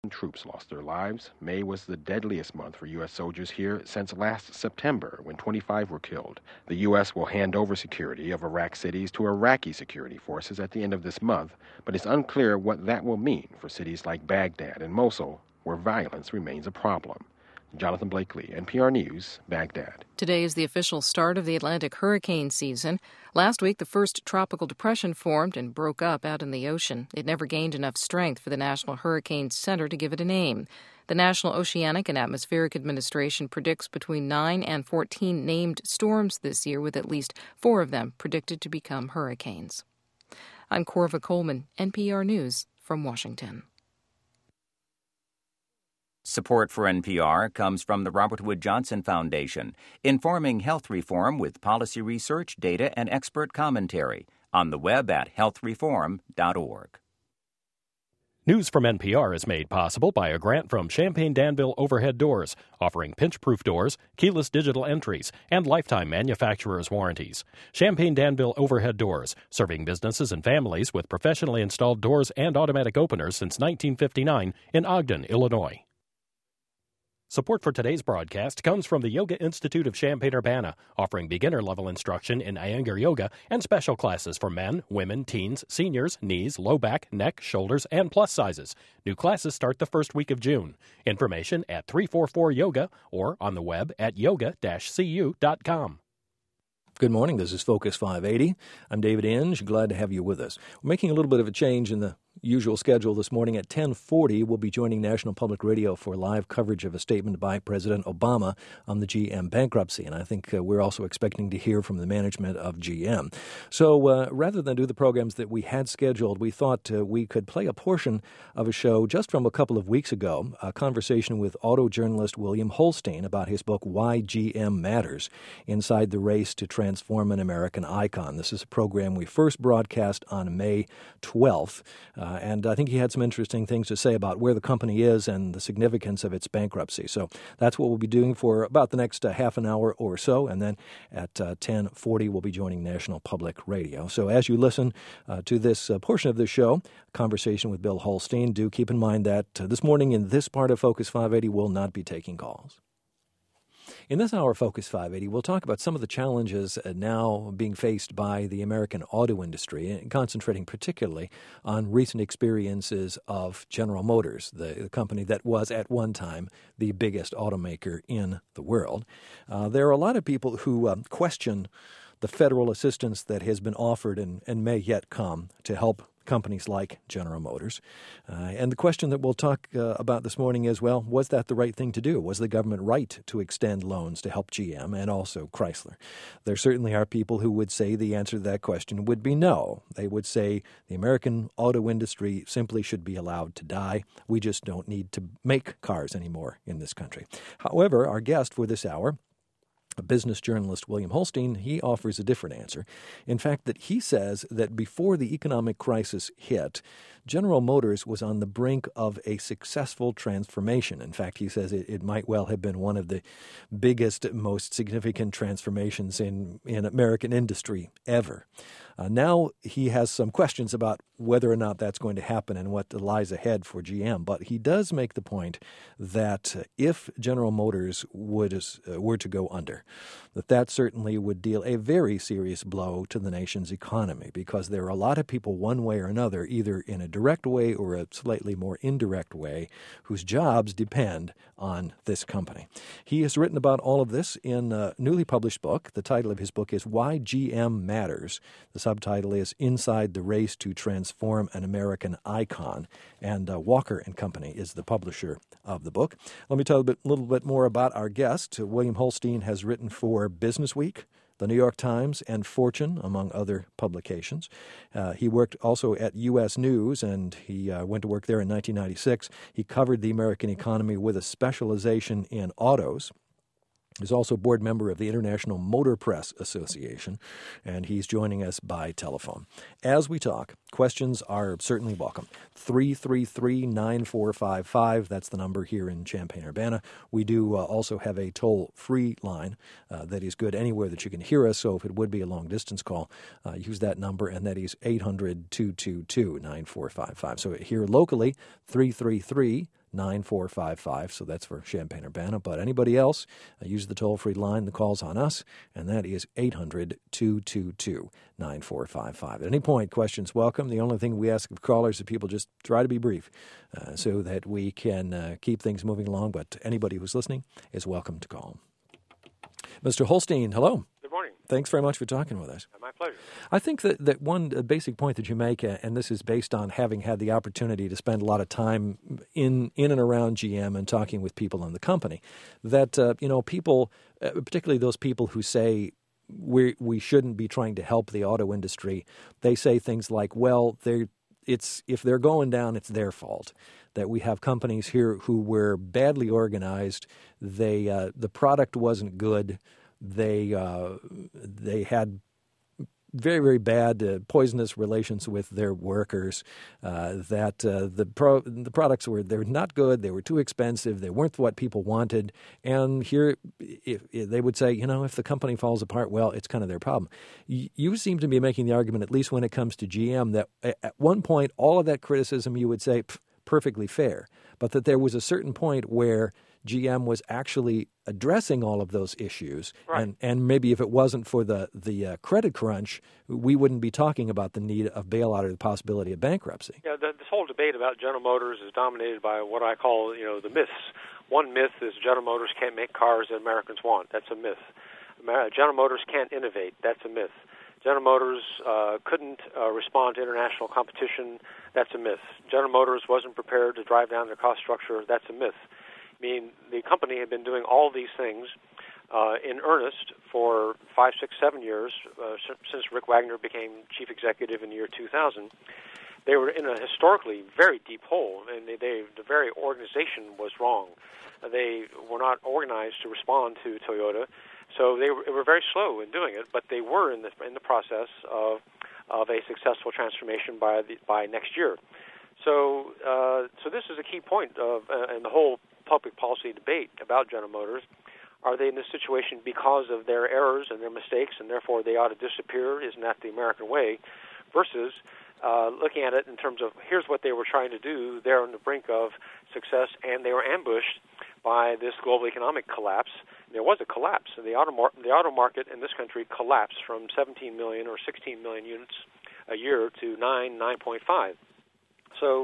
Troops lost their lives. May was the deadliest month for U.S. soldiers here since last September, when 25 were killed. The U.S. will hand over security of Iraq cities to Iraqi security forces at the end of this month, but it's unclear what that will mean for cities like Baghdad and Mosul, where violence remains a problem. Jonathan Blakely, NPR News, Baghdad. Today is the official start of the Atlantic hurricane season. Last week, the first tropical depression formed and broke up out in the ocean. It never gained enough strength for the National Hurricane Center to give it a name. The National Oceanic and Atmospheric Administration predicts between 9 and 14 named storms this year, with at least 4 of them predicted to become hurricanes. I'm Corva Coleman, NPR News from Washington. Support for NPR comes from the Robert Wood Johnson Foundation, informing health reform with policy research, data, and expert commentary. On the web at healthreform.org. News from NPR is made possible by a grant from Champaign Danville Overhead Doors, offering pinch-proof doors, keyless digital entries, and lifetime manufacturer's warranties. Champaign Danville Overhead Doors, serving businesses and families with professionally installed doors and automatic openers since 1959 in Ogden, Illinois. Support for today's broadcast comes from the Yoga Institute of Champaign-Urbana, offering beginner-level instruction in Iyengar Yoga and special classes for men, women, teens, seniors, knees, low back, neck, shoulders, and plus sizes. New classes start the first week of June. Information at 344 Yoga or on the web at yoga-cu.com. Good morning. This is Focus 580. I'm David Inge. Glad to have you with us. We're making a little bit of a change in the usual schedule this morning. At 10:40, we'll be joining National Public Radio for live coverage of a statement by President Obama on the GM bankruptcy. And I think we're also expecting to hear from the management of GM. So rather than do the programs that we had scheduled, we thought we could play a portion of a show just from a couple of weeks ago, a conversation with auto journalist William Holstein about his book, Why GM Matters, Inside the Race to Transform an American Icon. This is a program we first broadcast on May 12th. And I think he had some interesting things to say about where the company is and the significance of its bankruptcy. So that's what we'll be doing for about the next half an hour or so. And then at 10:40, we'll be joining National Public Radio. So as you listen to this portion of the show, conversation with Bill Holstein, do keep in mind that this morning in this part of Focus 580, we'll not be taking calls. In this hour of Focus 580, we'll talk about some of the challenges now being faced by the American auto industry, and concentrating particularly on recent experiences of General Motors, the company that was at one time the biggest automaker in the world. There are a lot of people who question the federal assistance that has been offered and may yet come to help companies like General Motors. And the question that we'll talk about this morning is, well, was that the right thing to do? Was the government right to extend loans to help GM and also Chrysler? There certainly are people who would say the answer to that question would be no. They would say the American auto industry simply should be allowed to die. We just don't need to make cars anymore in this country. However, our guest for this hour, a business journalist, William Holstein, he offers a different answer. In fact, that he says that before the economic crisis hit, General Motors was on the brink of a successful transformation. In fact, he says it might well have been one of the biggest, most significant transformations in American industry ever. Now he has some questions about whether or not that's going to happen and what lies ahead for GM. But he does make the point that if General Motors were to go under, that certainly would deal a very serious blow to the nation's economy, because there are a lot of people one way or another, either in a direct way or a slightly more indirect way, whose jobs depend on this company. He has written about all of this in a newly published book. The title of his book is Why GM Matters. The subtitle is Inside the Race to Transform an American Icon. And Walker & Company is the publisher of the book. Let me tell you a little bit more about our guest. William Holstein has written for Business Week, the New York Times, and Fortune, among other publications. He worked also at U.S. News, and he went to work there in 1996. He covered the American economy with a specialization in autos. He's also a board member of the International Motor Press Association, and he's joining us by telephone. As we talk, questions are certainly welcome. 333-9455, that's the number here in Champaign-Urbana. We do also have a toll-free line that is good anywhere that you can hear us, so if it would be a long-distance call, use that number, and that is 800-222-9455. So here locally, 333 9455. So that's for Champaign-Urbana. But anybody else, use the toll-free line. The call's on us, and that is 800-222-9455. At any point, questions welcome. The only thing we ask of callers is people just try to be brief so that we can keep things moving along. But anybody who's listening is welcome to call. Mr. Holstein, hello. Good morning. Thanks very much for talking with us. My pleasure. I think that one basic point that you make, and this is based on having had the opportunity to spend a lot of time in and around GM and talking with people in the company, that people, particularly those people who say we shouldn't be trying to help the auto industry, they say things like, well, if they're going down, it's their fault. That we have companies here who were badly organized. The product wasn't good. They had very, very bad poisonous relations with their workers. The products they're not good. They were too expensive. They weren't what people wanted. And here, if they would say, if the company falls apart, well, it's kind of their problem. You seem to be making the argument, at least when it comes to GM, that at one point all of that criticism you would say perfectly fair, but that there was a certain point where GM was actually addressing all of those issues, right. and maybe if it wasn't for the credit crunch, we wouldn't be talking about the need of bailout or the possibility of bankruptcy. Yeah, this whole debate about General Motors is dominated by what I call, the myths. One myth is General Motors can't make cars that Americans want. That's a myth. General Motors can't innovate. That's a myth. General Motors couldn't respond to international competition. That's a myth. General Motors wasn't prepared to drive down their cost structure. That's a myth. I mean, the company had been doing all these things in earnest for 5, 6, 7 years since Rick Wagner became chief executive in the year 2000. They were in a historically very deep hole, and the very organization was wrong. They were not organized to respond to Toyota, so they were very slow in doing it. But they were in the process of a successful transformation by next year. So this is a key point in the whole public policy debate about General Motors. Are they in this situation because of their errors and their mistakes, and therefore they ought to disappear? Isn't that the American way? Versus looking at it in terms of here's what they were trying to do. They're on the brink of success, and they were ambushed by this global economic collapse. There was a collapse. The auto market in this country collapsed from 17 million or 16 million units a year to 9.5. So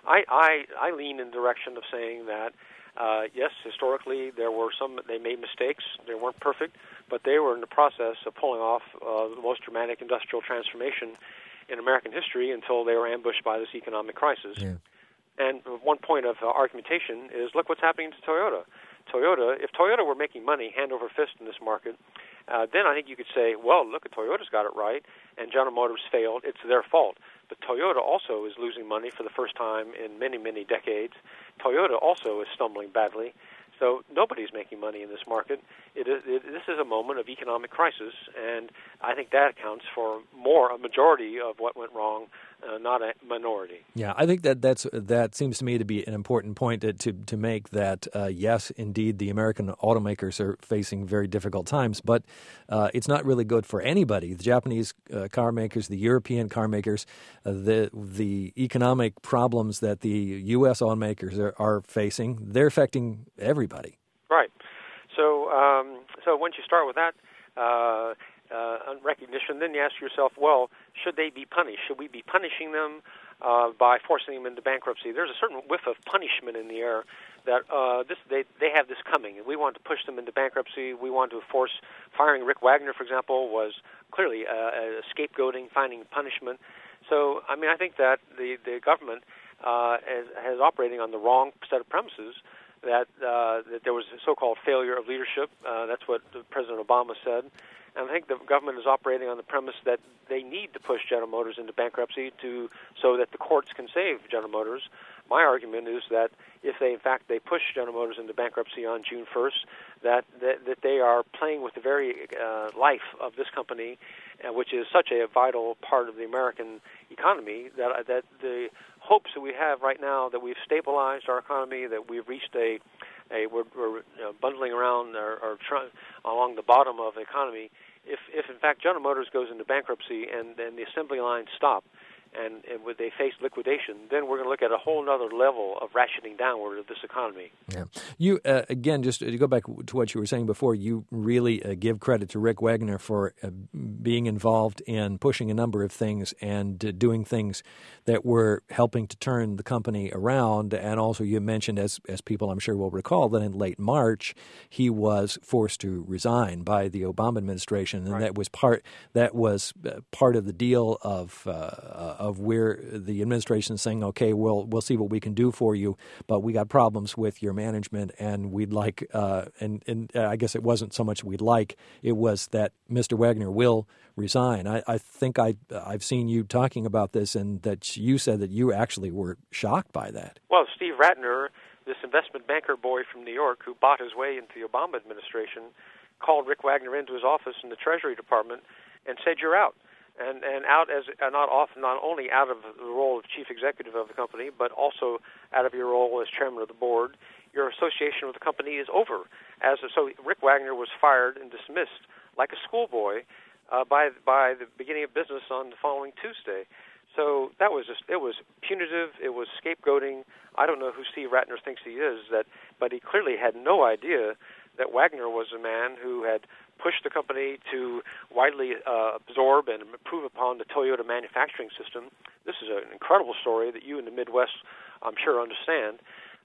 I lean in the direction of saying that yes, historically they made mistakes. They weren't perfect, but they were in the process of pulling off the most dramatic industrial transformation in American history until they were ambushed by this economic crisis. Yeah. And one point of argumentation is, look what's happening to Toyota. If Toyota were making money hand over fist in this market, then I think you could say, well, look, Toyota's got it right, and General Motors failed. It's their fault. But Toyota also is losing money for the first time in many, many decades. Toyota also is stumbling badly. So nobody's making money in this market. This is a moment of economic crisis, and I think that accounts for a majority of what went wrong, not a minority. Yeah, I think that seems to me to be an important point to make, that yes, indeed, the American automakers are facing very difficult times, but it's not really good for anybody. The Japanese car makers, the European car makers, the economic problems that the U.S. automakers are facing, they're affecting everybody. Right. So once you start with that recognition, then you ask yourself, well, should they be punished? Should we be punishing them by forcing them into bankruptcy? There's a certain whiff of punishment in the air that they have this coming, and we want to push them into bankruptcy. We want to force firing Rick Wagner, for example, was clearly a scapegoating, finding punishment. So, I mean, I think that the government has operating on the wrong set of premises. That there was a so-called failure of leadership. That's what President Obama said. And I think the government is operating on the premise that they need to push General Motors into bankruptcy so that the courts can save General Motors. My argument is that if they push General Motors into bankruptcy on June 1st, that they are playing with the very life of this company, which is such a vital part of the American economy, that the hopes that we have right now that we've stabilized our economy, that we've reached we're bundling around or along the bottom of the economy. If in fact General Motors goes into bankruptcy and then the assembly lines stop, and when they face liquidation, then we're going to look at a whole other level of ratcheting downward of this economy. Yeah. You, again, just to go back to what you were saying before, you really give credit to Rick Wagoner for being involved in pushing a number of things and doing things that were helping to turn the company around. And also you mentioned, as people I'm sure will recall, that in late March he was forced to resign by the Obama administration, and that was part of the deal of where the administration is saying, okay, we'll see what we can do for you, but we got problems with your management, and we'd like, and I guess it wasn't so much we'd like, it was that Mr. Wagoner will resign. I think I've seen you talking about this, and that you said that you actually were shocked by that. Well, Steve Ratner, this investment banker boy from New York who bought his way into the Obama administration, called Rick Wagoner into his office in the Treasury Department and said, "You're out." And out as not only out of the role of chief executive of the company, but also out of your role as chairman of the board. Your association with the company is over. So Rick Wagoner was fired and dismissed like a schoolboy by the beginning of business on the following Tuesday. So that was it was punitive. It was scapegoating. I don't know who Steve Ratner thinks he is, but he clearly had no idea that Wagoner was a man who had pushed the company to widely absorb and improve upon the Toyota manufacturing system. This is an incredible story that you in the Midwest, I'm sure, understand.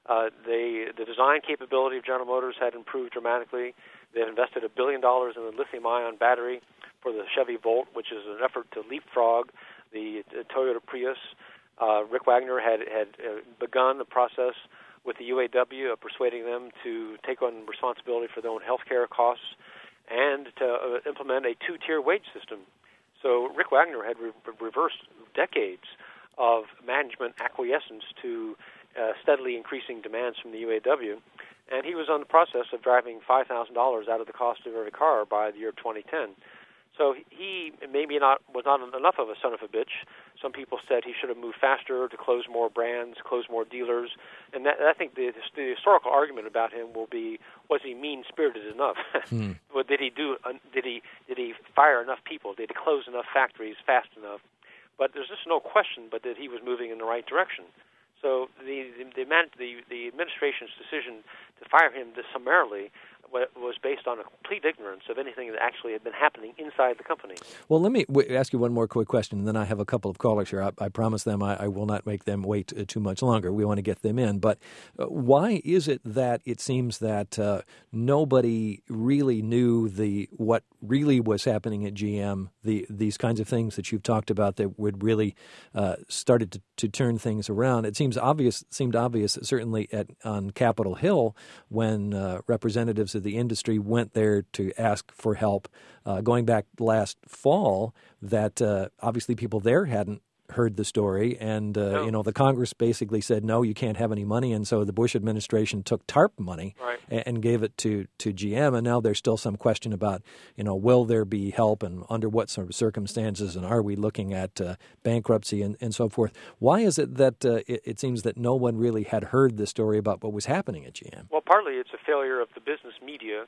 The design capability of General Motors had improved dramatically. They've invested $1 billion in a lithium-ion battery for the Chevy Volt, which is an effort to leapfrog the Toyota Prius. Rick Wagoner had begun the process with the UAW of persuading them to take on responsibility for their own health care costs and to implement a two-tier wage system. So Rick Wagoner had reversed decades of management acquiescence to steadily increasing demands from the UAW, and he was on the process of driving $5,000 out of the cost of every car by the year 2010. So he maybe was not enough of a son of a bitch. Some people said he should have moved faster to close more brands, close more dealers, and I think the historical argument about him will be: was he mean-spirited enough? What did he do? Did he fire enough people? Did he close enough factories fast enough? But there's just no question but that he was moving in the right direction. So the administration's decision to fire him summarily was based on a complete ignorance of anything that actually had been happening inside the company. Well, let me ask you one more quick question, and then I have a couple of callers here. I promise them I will not make them wait too much longer. We want to get them in. But why is it that it seems that nobody really knew what really was happening at GM, these kinds of things that you've talked about that would really started to turn things around? It seemed obvious, certainly on Capitol Hill, when representatives of the industry went there to ask for help going back last fall, that obviously people there hadn't heard the story, and the Congress basically said, no, you can't have any money, and so the Bush administration took TARP money and gave it to GM, and now there's still some question about, will there be help and under what sort of circumstances, and are we looking at bankruptcy and so forth. Why is it that it seems that no one really had heard the story about what was happening at GM? Well, partly it's a failure of the business media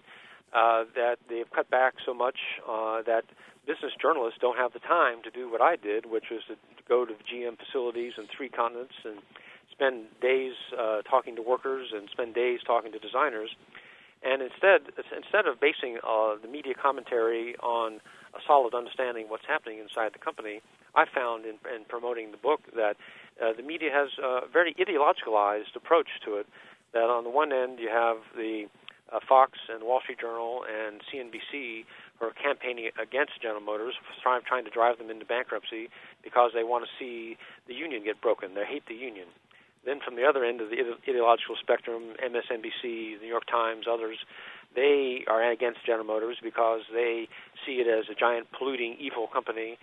that they've cut back so much that business journalists don't have the time to do what I did, which was to go to GM facilities in 3 continents and spend days talking to workers and spend days talking to designers. And instead of basing the media commentary on a solid understanding of what's happening inside the company, I found in promoting the book that the media has a very ideologicalized approach to it, that on the one end you have the Fox and Wall Street Journal and CNBC who are campaigning against General Motors, trying to drive them into bankruptcy because they want to see the union get broken. They hate the union. Then from the other end of the ideological spectrum, MSNBC, the New York Times, others, they are against General Motors because they see it as a giant polluting, evil company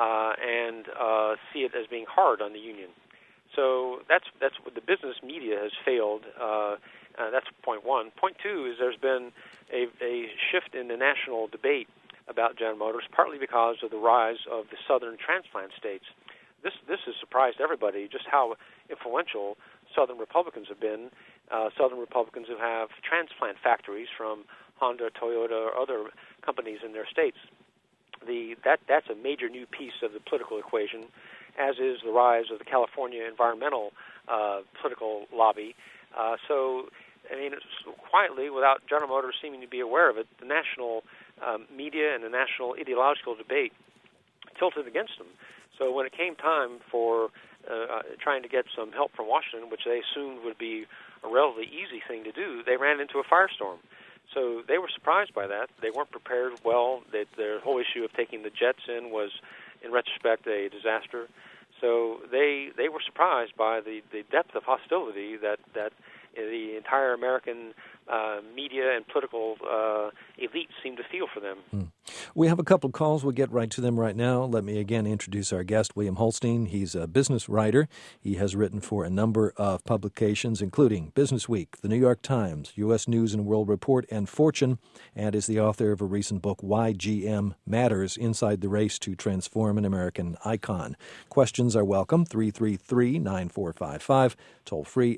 and see it as being hard on the union. So that's what the business media has failed. That's point one. Point two is there's been a shift in the national debate about General Motors, partly because of the rise of the southern transplant states. This has surprised everybody just how influential Southern Republicans have been. Southern Republicans who have transplant factories from Honda, Toyota, or other companies in their states. That's a major new piece of the political equation. as is the rise of the California environmental political lobby. So, I mean, quietly, without General Motors seeming to be aware of it, the national media and the national ideological debate tilted against them. So when it came time for trying to get some help from Washington, which they assumed would be a relatively easy thing to do, they ran into a firestorm. So they were surprised by that. They weren't prepared well. Their whole issue of taking the jets in was, in retrospect, a disaster. So they were surprised by the depth of hostility that the entire American media and political elite seem to feel for them. We have a couple of calls. We'll get right to them right now. Let me again introduce our guest, William Holstein. He's a business writer. He has written for a number of publications, including Business Week, The New York Times, U.S. News and World Report, and Fortune, and is the author of a recent book, Why GM Matters, Inside the Race to Transform an American Icon. Questions are welcome, 333-9455, toll-free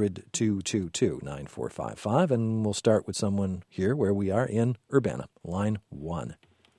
800-222-9455, and we'll start with someone here where we are in Urbana, line 1.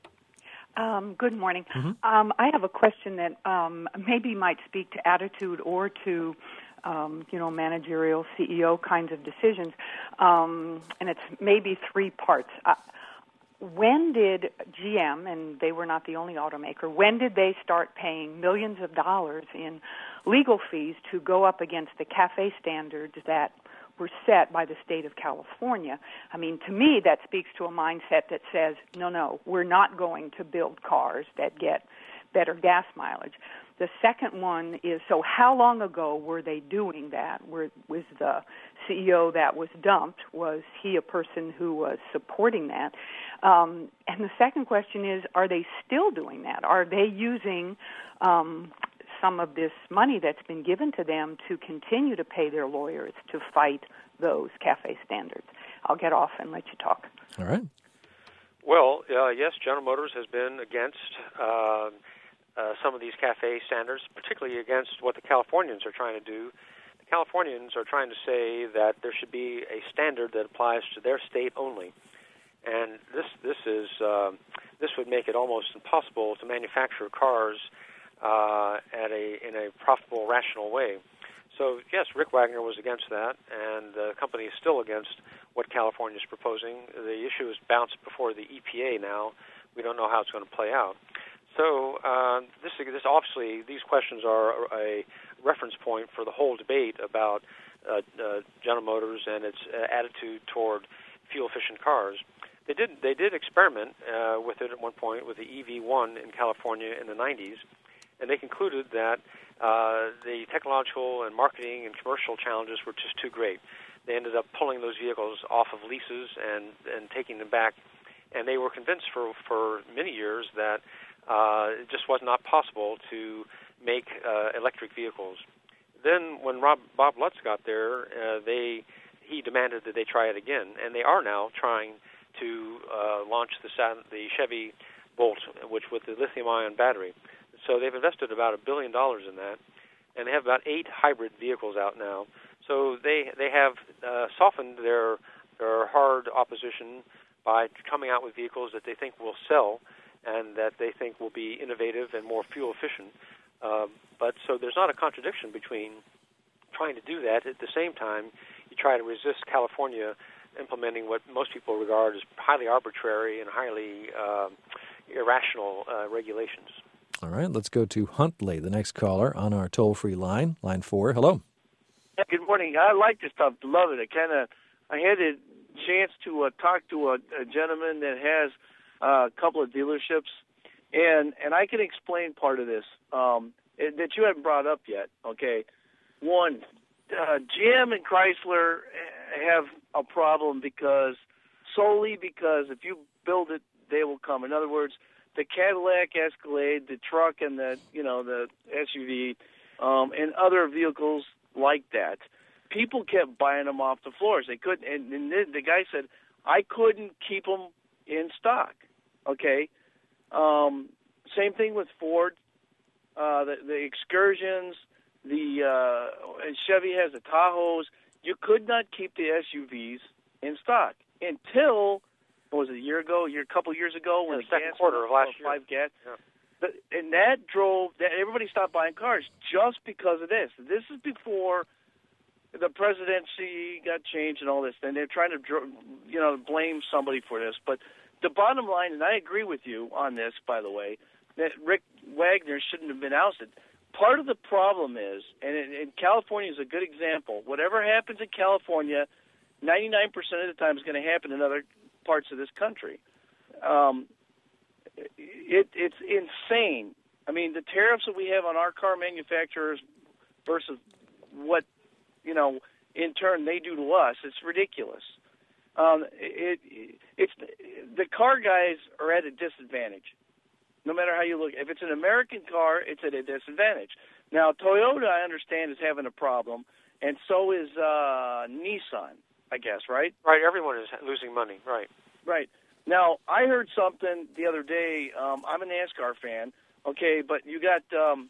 Good morning. I have a question that maybe might speak to attitude or to, managerial CEO kinds of decisions, and it's maybe three parts. When did GM, and they were not the only automaker, when did they start paying millions of dollars in legal fees to go up against the CAFE standards that were set by the state of California? I mean, to me, that speaks to a mindset that says, no, we're not going to build cars that get better gas mileage. The second one is, so how long ago were they doing that? Was the CEO that was dumped, was he a person who was supporting that? And the second question is, are they still doing that? Are they using some of this money that's been given to them to continue to pay their lawyers to fight those CAFE standards? I'll get off and let you talk. All right. Well, yes, General Motors has been against some of these CAFE standards, particularly against what the Californians are trying to do. The Californians are trying to say that there should be a standard that applies to their state only. And this would make it almost impossible to manufacture cars in a profitable, rational way. So, yes, Rick Wagner was against that, and the company is still against what California is proposing. The issue is bounced before the EPA now. We don't know how it's going to play out. So this obviously, these questions are a reference point for the whole debate about General Motors and its attitude toward fuel-efficient cars. They did experiment with it at one point with the EV1 in California in the 90s, and they concluded that the technological and marketing and commercial challenges were just too great. They ended up pulling those vehicles off of leases and taking them back, and they were convinced for many years that it just was not possible to make electric vehicles. Then when Bob Lutz got there, he demanded that they try it again, and they are now trying to launch the Chevy Bolt, which with the lithium-ion battery. So they've invested about $1 billion in that, and they have about 8 hybrid vehicles out now. So they have softened their hard opposition by coming out with vehicles that they think will sell and that they think will be innovative and more fuel efficient. But so there's not a contradiction between trying to do that. At the same time, you try to resist California implementing what most people regard as highly arbitrary and highly irrational regulations. All right, let's go to Huntley, the next caller on our toll-free line, line 4. Hello. Good morning. I like this stuff. Love it. I had a chance to talk to a gentleman that has a couple of dealerships, and I can explain part of this that you haven't brought up yet. Okay, one, GM and Chrysler have a problem solely because if you build it, they will come. In other words, the Cadillac Escalade, the truck, and the SUV, and other vehicles like that, people kept buying them off the floors. They couldn't, and the guy said, I couldn't keep them in stock. Okay, same thing with Ford, the Excursions, Chevy has the Tahoes. You could not keep the SUVs in stock until, what was it, a couple years ago when the second quarter of last year. 5 gas. And that drove that everybody stopped buying cars just because of this. This is before the presidency got changed and all this. And they're trying to, blame somebody for this. But the bottom line, and I agree with you on this, by the way, that Rick Wagner shouldn't have been ousted. Part of the problem is, and California is a good example, whatever happens in California, 99% of the time is going to happen in other parts of this country. It's insane. I mean, the tariffs that we have on our car manufacturers versus what, in turn they do to us, it's ridiculous. It's the car guys are at a disadvantage. No matter how you look, if it's an American car, it's at a disadvantage. Now, Toyota, I understand, is having a problem, and so is Nissan, I guess, right? Right, everyone is losing money, right. Right. Now, I heard something the other day. I'm a NASCAR fan, okay, but you got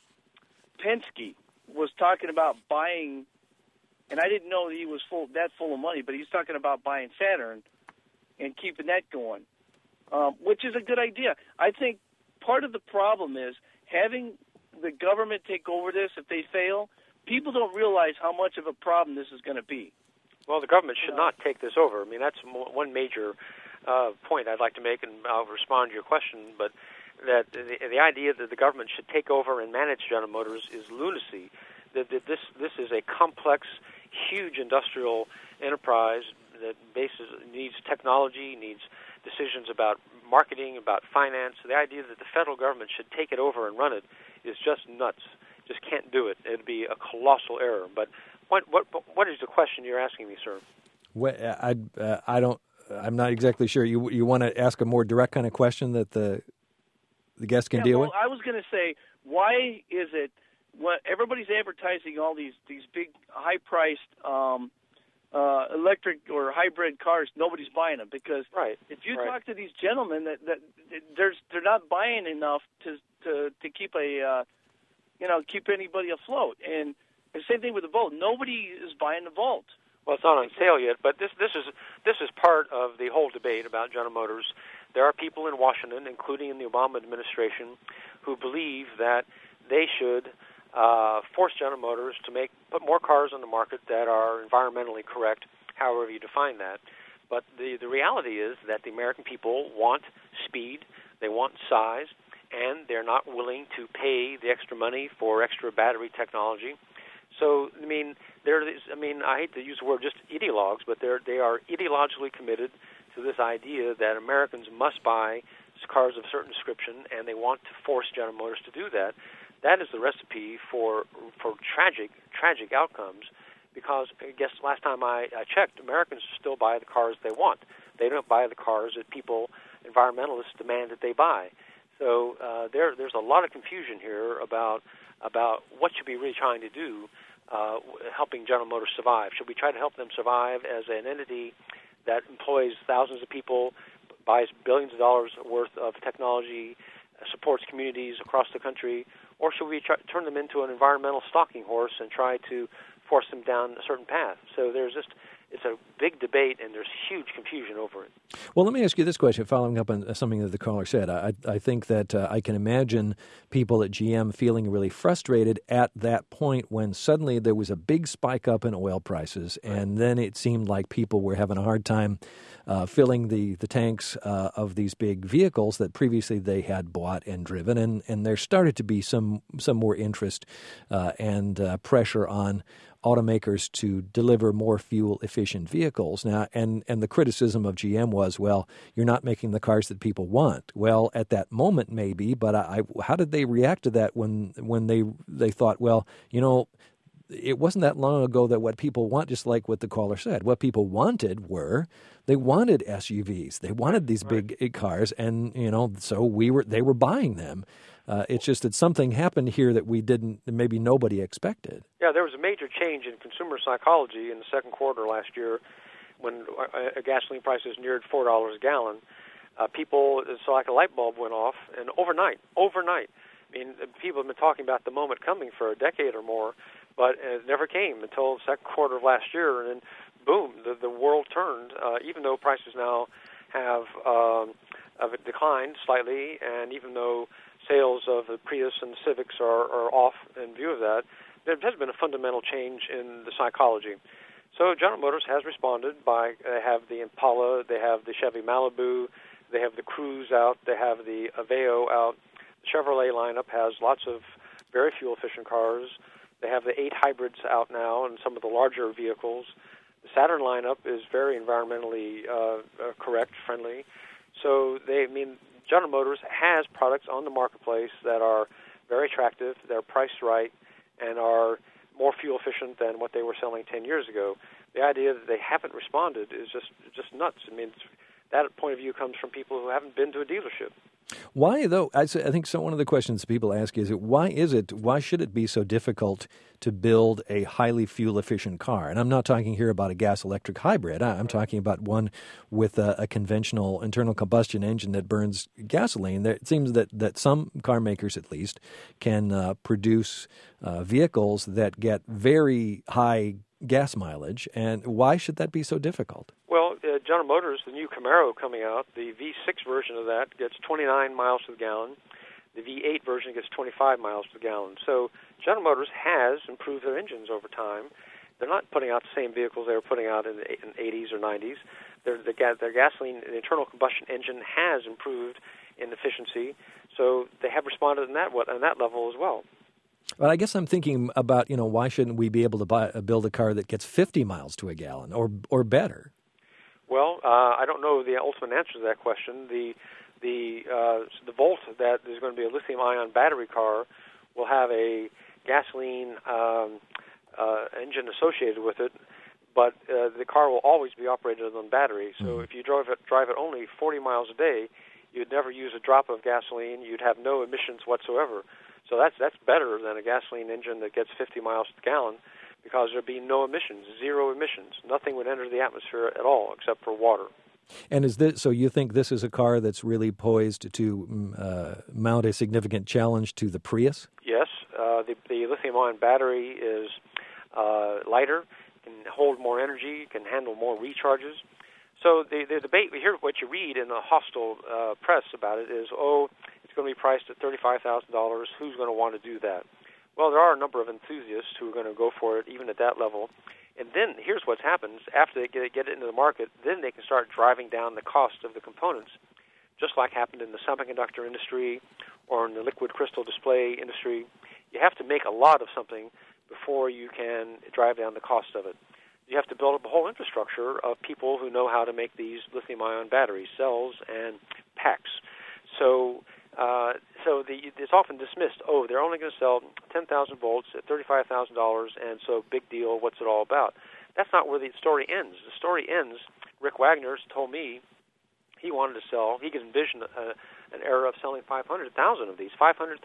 Penske was talking about buying, and I didn't know that he was full of money, but he's talking about buying Saturn and keeping that going, which is a good idea. I think part of the problem is having the government take over this if they fail. People don't realize how much of a problem this is going to be. Well, the government should not take this over. I mean, that's one major point I'd like to make, and I'll respond to your question, but that the idea that the government should take over and manage General Motors is lunacy. That this is a complex, huge industrial enterprise that needs technology, needs decisions about marketing, about finance. The idea that the federal government should take it over and run it is just nuts. Just can't do it. It'd be a colossal error. But what is the question you're asking me, sir? Well, I'm not exactly sure. You want to ask a more direct kind of question that the guest can deal with? I was going to say, why is it when everybody's advertising all these big high-priced electric or hybrid cars, nobody's buying them? Because if you talk to these gentlemen, that they're not buying enough to keep keep anybody afloat. And the same thing with the Volt. Nobody is buying the Volt. Well, it's not on sale yet, but this is part of the whole debate about General Motors. There are people in Washington, including in the Obama administration, who believe that they should force General Motors to put more cars on the market that are environmentally correct, however you define that. But the reality is that the American people want speed, they want size, and they're not willing to pay the extra money for extra battery technology. So, I mean, I hate to use the word just ideologues, but they are ideologically committed to this idea that Americans must buy cars of a certain description, and they want to force General Motors to do that. That is the recipe for tragic outcomes, because I guess last time I checked, Americans still buy the cars they want. They don't buy the cars that environmentalists demand that they buy. So there's a lot of confusion here about what should we really trying to do, helping General Motors survive. Should we try to help them survive as an entity that employs thousands of people, buys billions of dollars worth of technology, supports communities across the country, or should we turn them into an environmental stalking horse and try to force them down a certain path? So it's a big debate, and there's huge confusion over it. Well, let me ask you this question, following up on something that the caller said. I think that I can imagine people at GM feeling really frustrated at that point when suddenly there was a big spike up in oil prices, and then it seemed like people were having a hard time filling the tanks of these big vehicles that previously they had bought and driven, and there started to be some more interest and pressure on automakers to deliver more fuel-efficient vehicles. Now, and the criticism of GM was, well, you're not making the cars that people want. Well, at that moment, maybe, but how did they react to that when they thought, well, it wasn't that long ago that what people want, just like what the caller said, what people wanted they wanted SUVs. They wanted these big cars, and, so they were buying them. It's just that something happened here that maybe nobody expected. Yeah, there was a major change in consumer psychology in the second quarter last year when gasoline prices neared $4 a gallon. It's like a light bulb went off, and overnight, I mean, people have been talking about the moment coming for a decade or more, but it never came until the second quarter of last year, and then, boom, the world turned, even though prices now have declined slightly, and even though sales of the Prius and the Civics are off in view of that, there has been a fundamental change in the psychology. So General Motors has responded by, they have the Impala, they have the Chevy Malibu, they have the Cruze out, they have the Aveo out. The Chevrolet lineup has lots of very fuel-efficient cars. They have the 8 hybrids out now and some of the larger vehicles. The Saturn lineup is very environmentally correct, friendly. So General Motors has products on the marketplace that are very attractive, they're priced right, and are more fuel efficient than what they were selling 10 years ago. The idea that they haven't responded is just nuts. I mean, that point of view comes from people who haven't been to a dealership. Why, though? I think one of the questions people ask is, why should it be so difficult to build a highly fuel-efficient car? And I'm not talking here about a gas-electric hybrid. I'm talking about one with a conventional internal combustion engine that burns gasoline. It seems that some car makers, at least, can produce vehicles that get very high gas mileage. And why should that be so difficult? Well, General Motors, the new Camaro coming out, the V6 version of that gets 29 miles to the gallon. The V8 version gets 25 miles to the gallon. So General Motors has improved their engines over time. They're not putting out the same vehicles they were putting out in the 80s or 90s. Their gasoline, the internal combustion engine has improved in efficiency. So they have responded on that level as well. Well, I guess I'm thinking about, why shouldn't we be able to build a car that gets 50 miles to a gallon or better? Well, I don't know the ultimate answer to that question. The Volt that is going to be a lithium-ion battery car will have a gasoline engine associated with it, but the car will always be operated on battery. So if you drive it only 40 miles a day, you'd never use a drop of gasoline. You'd have no emissions whatsoever. So that's better than a gasoline engine that gets 50 miles to the gallon, because there'd be no emissions, zero emissions. Nothing would enter the atmosphere at all except for water. And so you think this is a car that's really poised to mount a significant challenge to the Prius? Yes. The lithium-ion battery is lighter, can hold more energy, can handle more recharges. So the debate, here what you read in the hostile press about it is, it's going to be priced at $35,000. Who's going to want to do that? Well, there are a number of enthusiasts who are going to go for it, even at that level. And then here's what happens. After they get it into the market, then they can start driving down the cost of the components, just like happened in the semiconductor industry or in the liquid crystal display industry. You have to make a lot of something before you can drive down the cost of it. You have to build up a whole infrastructure of people who know how to make these lithium-ion battery cells and packs. So it's often dismissed. They're only going to sell 10,000 volts at $35,000, and so big deal. What's it all about? That's not where the story ends. The story ends. Rick Wagner told me he wanted to sell. He could envision an era of selling 500,000 of these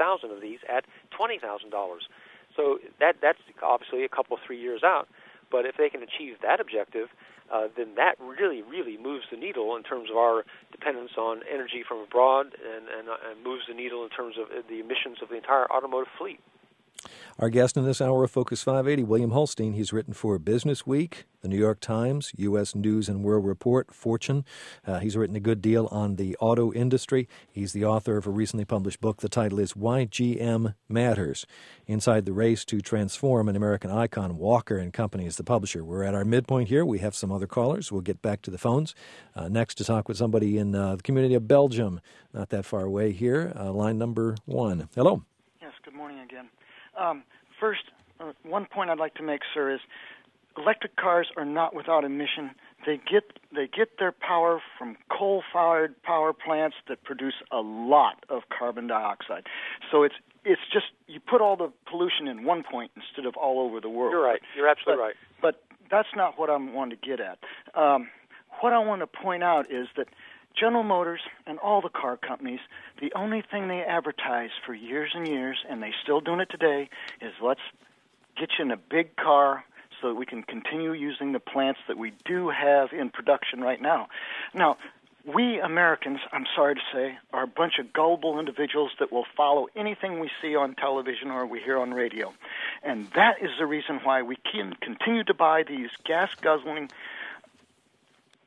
at $20,000. So that's obviously a couple, 3 years out. But if they can achieve that objective, then that really, really moves the needle in terms of our dependence on energy from abroad and moves the needle in terms of the emissions of the entire automotive fleet. Our guest in this hour of Focus 580, William Holstein. He's written for Business Week, The New York Times, U.S. News and World Report, Fortune. He's written a good deal on the auto industry. He's the author of a recently published book. The title is Why GM Matters. Inside the Race to Transform an American Icon, Walker & Company is the publisher. We're at our midpoint here. We have some other callers. We'll get back to the phones. Next to talk with somebody in the community of Belgium, not that far away here. Line number 1. Hello. Yes, good morning again. First, one point I'd like to make, sir, is electric cars are not without emission. They get their power from coal-fired power plants that produce a lot of carbon dioxide. So it's just you put all the pollution in one point instead of all over the world. You're right. You're absolutely right. But that's not what I wanted to get at. What I want to point out is that General Motors and all the car companies, the only thing they advertise for years and years, and they're still doing it today, is let's get you in a big car so that we can continue using the plants that we do have in production right now. Now, we Americans, I'm sorry to say, are a bunch of gullible individuals that will follow anything we see on television or we hear on radio. And that is the reason why we can continue to buy these gas-guzzling,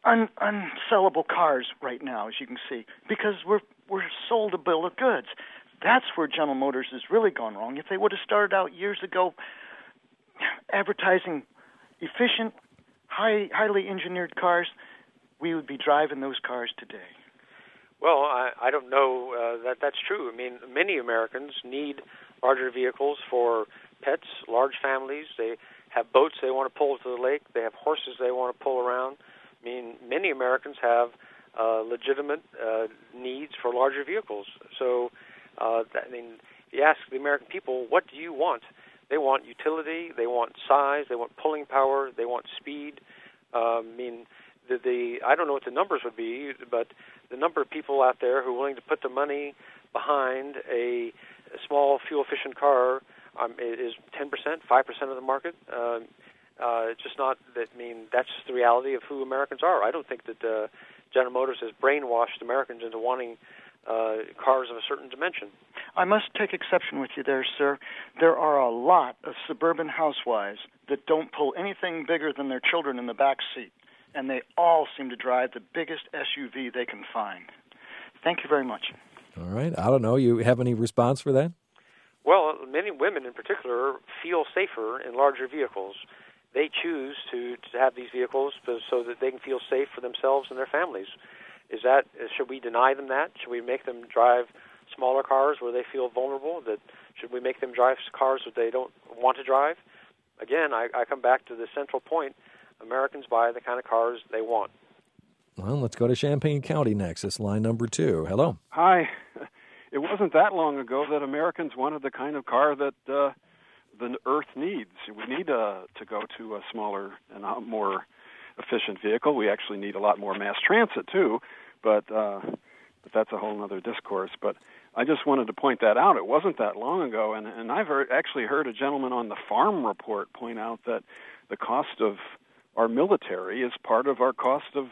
unsellable cars right now, as you can see, because we're sold a bill of goods. That's where General Motors has really gone wrong. If they would have started out years ago advertising efficient, highly engineered cars, we would be driving those cars today. Well, I don't know that that's true. I mean, many Americans need larger vehicles for pets, large families. They have boats they want to pull to the lake. They have horses they want to pull around. I mean, many Americans have legitimate needs for larger vehicles. So, if you ask the American people, what do you want? They want utility, they want size, they want pulling power, they want speed. I don't know what the numbers would be, but the number of people out there who are willing to put the money behind a small fuel-efficient car is 10%, 5% of the market. It's just not that. I mean, that's just the reality of who Americans are. I don't think that General Motors has brainwashed Americans into wanting cars of a certain dimension. I must take exception with you there, sir. There are a lot of suburban housewives that don't pull anything bigger than their children in the back seat, and they all seem to drive the biggest SUV they can find. Thank you very much. All right. I don't know. You have any response for that? Well, many women in particular feel safer in larger vehicles. They choose to have these vehicles so that they can feel safe for themselves and their families. Should we deny them that? Should we make them drive smaller cars where they feel vulnerable? Should we make them drive cars that they don't want to drive? Again, I come back to the central point. Americans buy the kind of cars they want. Well, let's go to Champaign County next. It's line number 2. Hello. Hi. It wasn't that long ago that Americans wanted the kind of car that the Earth needs. We need to go to a smaller and more efficient vehicle. We actually need a lot more mass transit, too, but that's a whole other discourse. But I just wanted to point that out. It wasn't that long ago, and I've actually heard a gentleman on the Farm Report point out that the cost of our military is part of our cost of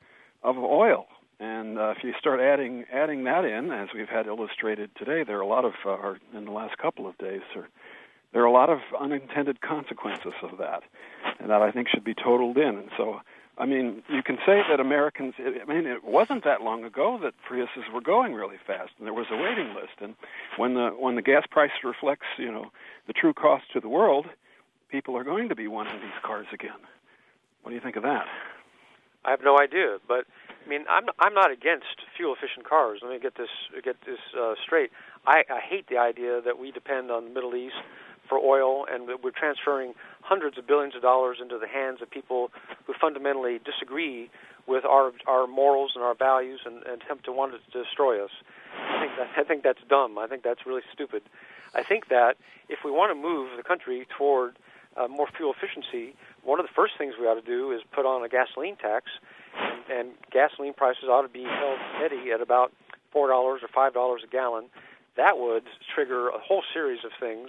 oil. And if you start adding that in, as we've had illustrated today, there are a lot of, in the last couple of days, there are a lot of unintended consequences of that, and that I think should be totaled in. And so, I mean, you can say that Americans, it wasn't that long ago that Priuses were going really fast, and there was a waiting list. And when the gas price reflects, the true cost to the world, people are going to be wanting these cars again. What do you think of that? I have no idea, but I mean, I'm not against fuel-efficient cars. Let me get this straight. I hate the idea that we depend on the Middle East for oil, and we're transferring hundreds of billions of dollars into the hands of people who fundamentally disagree with our morals and our values and attempt to want to destroy us. I think that's dumb. I think that's really stupid. I think that if we want to move the country toward more fuel efficiency, one of the first things we ought to do is put on a gasoline tax, and gasoline prices ought to be held steady at about $4 or $5 a gallon. That would trigger a whole series of things.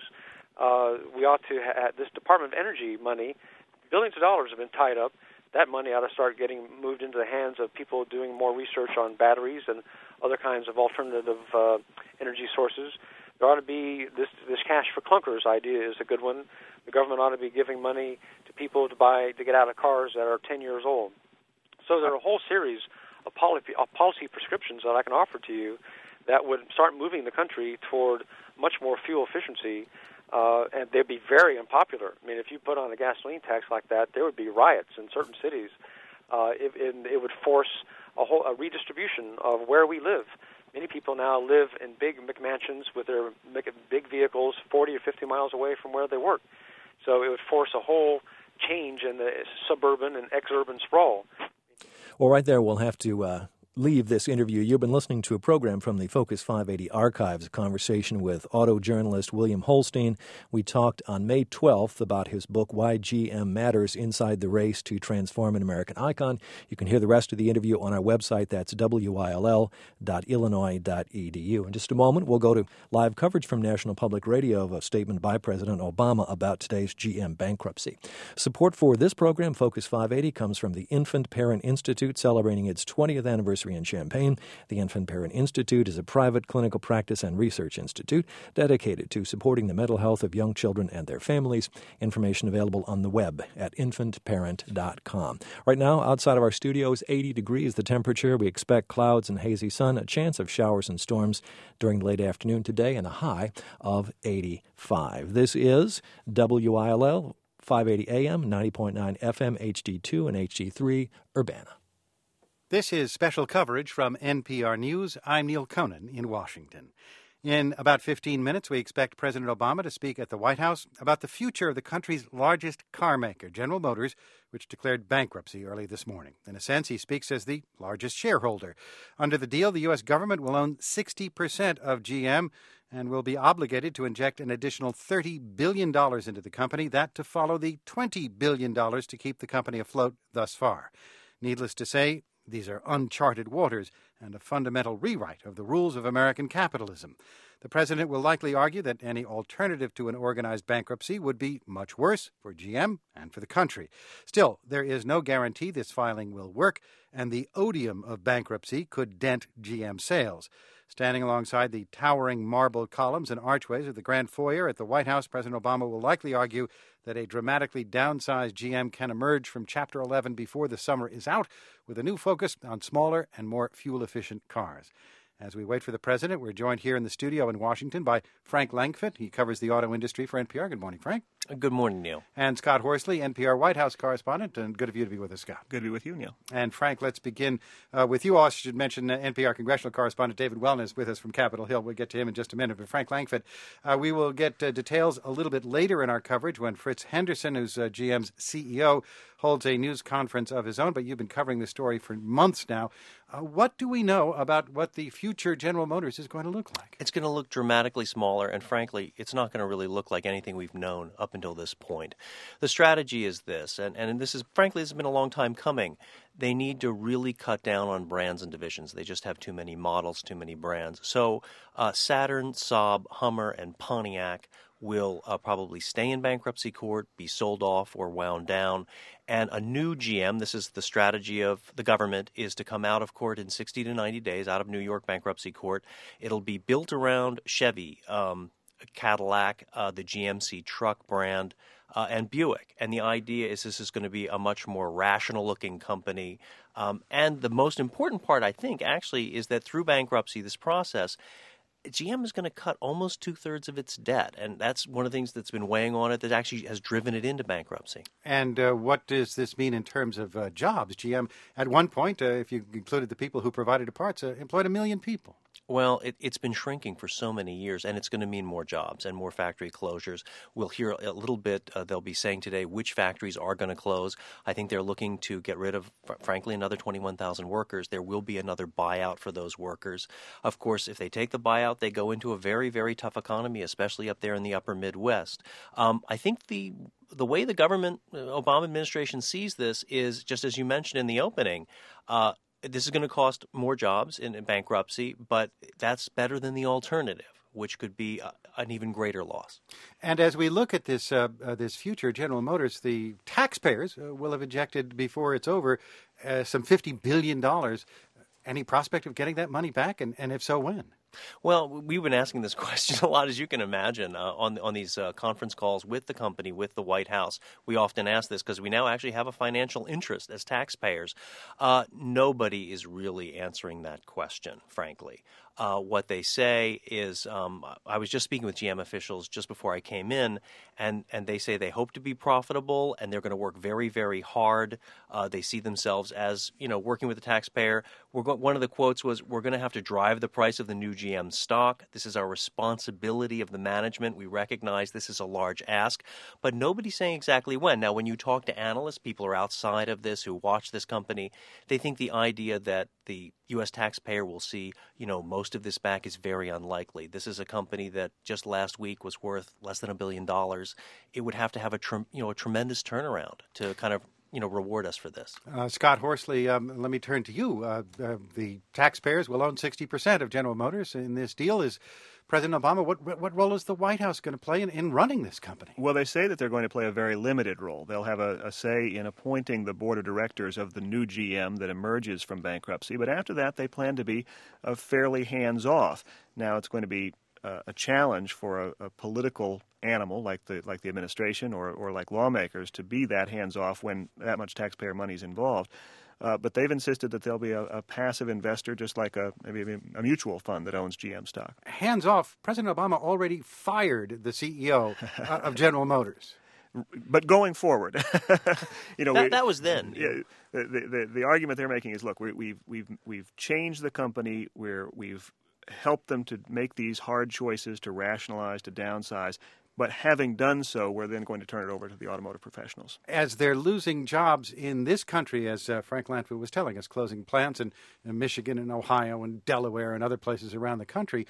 We ought to have this Department of Energy money. Billions of dollars have been tied up. That money ought to start getting moved into the hands of people doing more research on batteries and other kinds of alternative energy sources. There ought to be this cash for clunkers idea is a good one. The government ought to be giving money to people to get out of cars that are 10 years old. So there are a whole series of policy prescriptions that I can offer to you that would start moving the country toward much more fuel efficiency, and they'd be very unpopular. I mean, if you put on a gasoline tax like that, there would be riots in certain cities. It would force a redistribution of where we live. Many people now live in big McMansions with their big vehicles 40 or 50 miles away from where they work. So it would force a whole change in the suburban and ex-urban sprawl. Well, right there, we'll have to leave this interview. You've been listening to a program from the Focus 580 archives, a conversation with auto journalist William Holstein. We talked on May 12th about his book, Why GM Matters, Inside the Race to Transform an American Icon. You can hear the rest of the interview on our website. That's will.illinois.edu. In just a moment, we'll go to live coverage from National Public Radio of a statement by President Obama about today's GM bankruptcy. Support for this program, Focus 580, comes from the Infant Parent Institute, celebrating its 20th anniversary anniversary in Champaign. The Infant Parent Institute is a private clinical practice and research institute dedicated to supporting the mental health of young children and their families. Information available on the web at infantparent.com. Right now, outside of our studios, 80 degrees the temperature. We expect clouds and hazy sun, a chance of showers and storms during the late afternoon today, and a high of 85. This is WILL 580 AM, 90.9 FM, HD2 and HD3, Urbana. This is special coverage from NPR News. I'm Neil Conan in Washington. In about 15 minutes, we expect President Obama to speak at the White House about the future of the country's largest car maker, General Motors, which declared bankruptcy early this morning. In a sense, he speaks as the largest shareholder. Under the deal, the U.S. government will own 60% of GM and will be obligated to inject an additional $30 billion into the company, that to follow the $20 billion to keep the company afloat thus far. Needless to say, these are uncharted waters and a fundamental rewrite of the rules of American capitalism. The president will likely argue that any alternative to an organized bankruptcy would be much worse for GM and for the country. Still, there is no guarantee this filing will work, and the odium of bankruptcy could dent GM sales. Standing alongside the towering marble columns and archways of the Grand Foyer at the White House, President Obama will likely argue that a dramatically downsized GM can emerge from Chapter 11 before the summer is out, with a new focus on smaller and more fuel-efficient cars. As we wait for the president, we're joined here in the studio in Washington by Frank Langfitt. He covers the auto industry for NPR. Good morning, Frank. Good morning, Neil. And Scott Horsley, NPR White House correspondent. And good of you to be with us, Scott. Good to be with you, Neil. And Frank, let's begin with you. I should mention NPR congressional correspondent David Wellman is with us from Capitol Hill. We'll get to him in just a minute. But Frank Langfitt, we will get details a little bit later in our coverage when Fritz Henderson, who's GM's CEO, holds a news conference of his own. But you've been covering this story for months now. What do we know about what the future General Motors is going to look like? It's going to look dramatically smaller, and frankly, it's not going to really look like anything we've known up until this point. The strategy is this, and this is, frankly, this has been a long time coming. They need to really cut down on brands and divisions. They just have too many models, too many brands. So Saturn, Saab, Hummer, and Pontiac will probably stay in bankruptcy court, be sold off or wound down. And a new GM, this is the strategy of the government, is to come out of court in 60 to 90 days, out of New York bankruptcy court. It'll be built around Chevy, Cadillac, the GMC truck brand, and Buick. And the idea is this is going to be a much more rational-looking company. And the most important part, I think, actually, is that through bankruptcy, this process, GM is going to cut almost two-thirds of its debt, and that's one of the things that's been weighing on it that actually has driven it into bankruptcy. And what does this mean in terms of jobs? GM, at one point, if you included the people who provided the parts, employed 1 million people. Well, it's been shrinking for so many years, and it's going to mean more jobs and more factory closures. We'll hear a little bit, they'll be saying today which factories are going to close. I think they're looking to get rid of, frankly, another 21,000 workers. There will be another buyout for those workers. Of course, if they take the buyout, they go into a very, very tough economy, especially up there in the upper Midwest. I think the way the government, Obama administration sees this is, just as you mentioned in the opening, this is going to cost more jobs in bankruptcy, but that's better than the alternative, which could be an even greater loss. And as we look at this this future General Motors, the taxpayers will have injected, before it's over, some $50 billion. Any prospect of getting that money back, and if so, when? Well, we've been asking this question a lot, as you can imagine, on these conference calls with the company, with the White House. We often ask this because we now actually have a financial interest as taxpayers. Nobody is really answering that question, frankly. What they say is, I was just speaking with GM officials just before I came in, and they say they hope to be profitable and they're going to work very, very hard. They see themselves as, working with the taxpayer. One of the quotes was, "We're going to have to drive the price of the new GM stock. This is our responsibility of the management. We recognize this is a large ask," but nobody's saying exactly when. Now, when you talk to analysts, people are outside of this who watch this company, they think the idea that the U.S. taxpayer will see, most of this back is very unlikely. This is a company that just last week was worth less than $1 billion. It would have to have a tremendous turnaround to kind of reward us for this. Scott Horsley, let me turn to you. The taxpayers will own 60% of General Motors in this deal. Is President Obama, what role is the White House going to play in running this company? Well, they say that they're going to play a very limited role. They'll have a say in appointing the board of directors of the new GM that emerges from bankruptcy. But after that, they plan to be fairly hands-off. Now, it's going to be a challenge for a political animal like the administration or like lawmakers to be that hands-off when that much taxpayer money is involved. But they've insisted that there'll be a passive investor, just like maybe a mutual fund that owns GM stock. Hands off. President Obama already fired the CEO of General Motors. But going forward, that was then. Yeah, the argument they're making is, look, we've changed the company. We've helped them to make these hard choices, to rationalize, to downsize. But having done so, we're then going to turn it over to the automotive professionals. As they're losing jobs in this country, as Frank Landfield was telling us, closing plants in Michigan and Ohio and Delaware and other places around the country,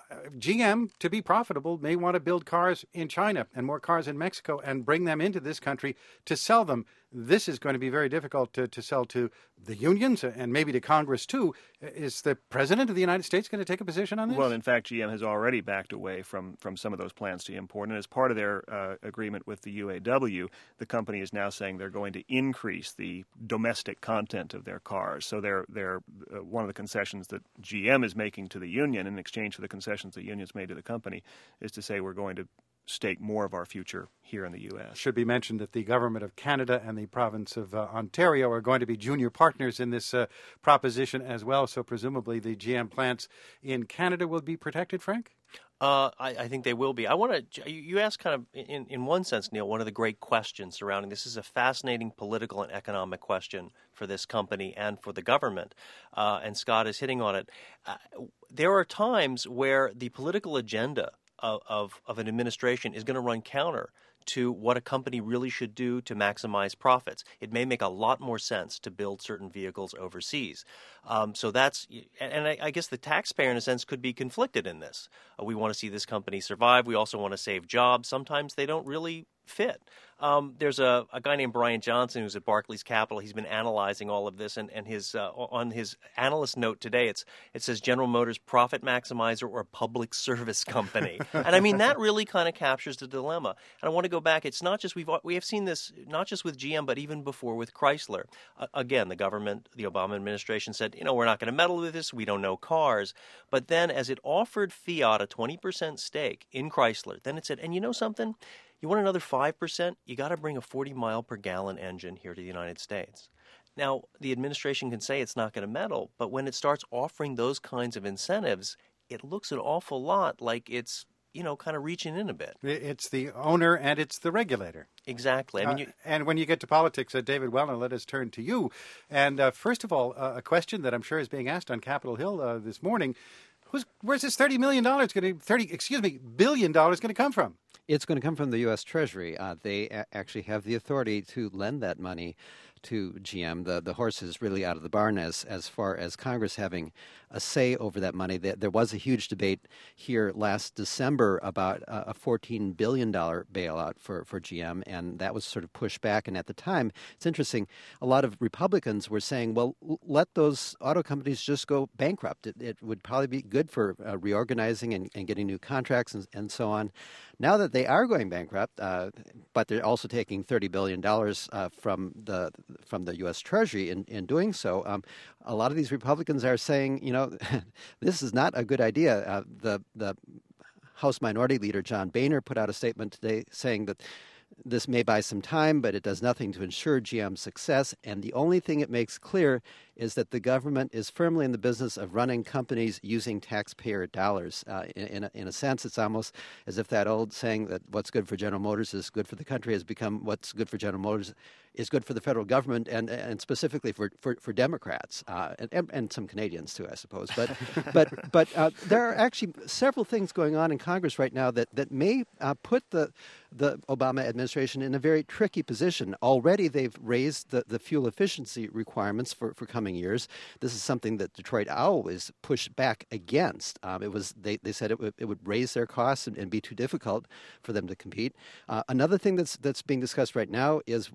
GM, to be profitable, may want to build cars in China and more cars in Mexico and bring them into this country to sell them. This is going to be very difficult to sell to the unions and maybe to Congress, too. Is the President of the United States going to take a position on this? Well, in fact, GM has already backed away from some of those plans to import. And as part of their agreement with the UAW, the company is now saying they're going to increase the domestic content of their cars. So they're one of the concessions that GM is making to the union in exchange for the concessions the unions made to the company is to say we're going to stake more of our future here in the U.S. Should be mentioned that the government of Canada and the province of Ontario are going to be junior partners in this proposition as well. So presumably the GM plants in Canada will be protected, Frank? I think they will be. I want to. You asked kind of, in one sense, Neil, one of the great questions surrounding this is a fascinating political and economic question for this company and for the government. And Scott is hitting on it. There are times where the political agenda of an administration is going to run counter to what a company really should do to maximize profits. It may make a lot more sense to build certain vehicles overseas. So that's, and I guess the taxpayer in a sense could be conflicted in this. We want to see this company survive. We also want to save jobs. Sometimes they don't really fit. There's a guy named Brian Johnson who's at Barclays Capital. He's been analyzing all of this, and his on his analyst note today, it says General Motors profit maximizer or public service company, and I mean that really kind of captures the dilemma. And I want to go back. It's not just we have seen this not just with GM, but even before with Chrysler. Again, the government, the Obama administration said, we're not going to meddle with this. We don't know cars. But then, as it offered Fiat a 20% stake in Chrysler, then it said, and you know something. You want another 5%? You got to bring a 40-mile-per-gallon engine here to the United States. Now, the administration can say it's not going to meddle, but when it starts offering those kinds of incentives, it looks an awful lot like it's, kind of reaching in a bit. It's the owner and it's the regulator. Exactly. And when you get to politics, David Wellner, let us turn to you. And first of all, a question that I'm sure is being asked on Capitol Hill this morning. Where's this $30 billion going to come from? It's going to come from the U.S. Treasury. They actually have the authority to lend that money to GM. The horse is really out of the barn as far as Congress having a say over that money. There was a huge debate here last December about a $14 billion bailout for GM, and that was sort of pushed back. And at the time, it's interesting, a lot of Republicans were saying, well, let those auto companies just go bankrupt. It would probably be good for reorganizing and getting new contracts and so on. Now that they are going bankrupt, but they're also taking $30 billion from the U.S. Treasury in doing so, a lot of these Republicans are saying, this is not a good idea. The House Minority Leader, John Boehner, put out a statement today saying that this may buy some time, but it does nothing to ensure GM's success. And the only thing it makes clear is that the government is firmly in the business of running companies using taxpayer dollars. In a sense, it's almost as if that old saying that what's good for General Motors is good for the country has become what's good for General Motors is good for the federal government and specifically for Democrats and some Canadians too, I suppose. But there are actually several things going on in Congress right now that may put the Obama administration in a very tricky position. Already they've raised the fuel efficiency requirements for coming years. This is something that Detroit Owl is pushed back against. They said it would raise their costs and be too difficult for them to compete. Another thing that's being discussed right now is the so